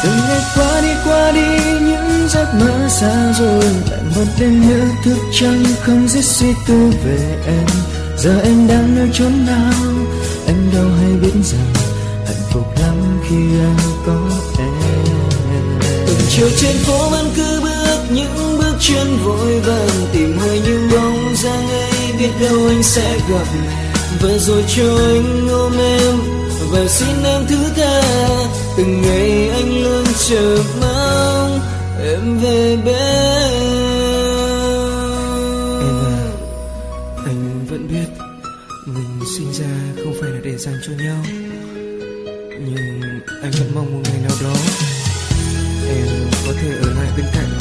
Từng ngày qua đi những giấc mơ xa rồi, lại một đêm nhớ thức trắng không dứt suy tư về em. Giờ em đang nơi chốn nào, em đâu hay biết rằng hạnh phúc lắm khi em có em. Từng chiều trên phố vẫn cứ bước những bước chân vội vàng, tìm hơi những bóng dáng ấy, biết đâu anh sẽ gặp. Và rồi cho anh ôm em và xin em thứ tha. Từng ngày anh luôn chờ mong em về bên. Em à, anh vẫn biết mình sinh ra không phải là để dành cho nhau, nhưng anh vẫn mong một ngày nào đó em có thể ở lại bên cạnh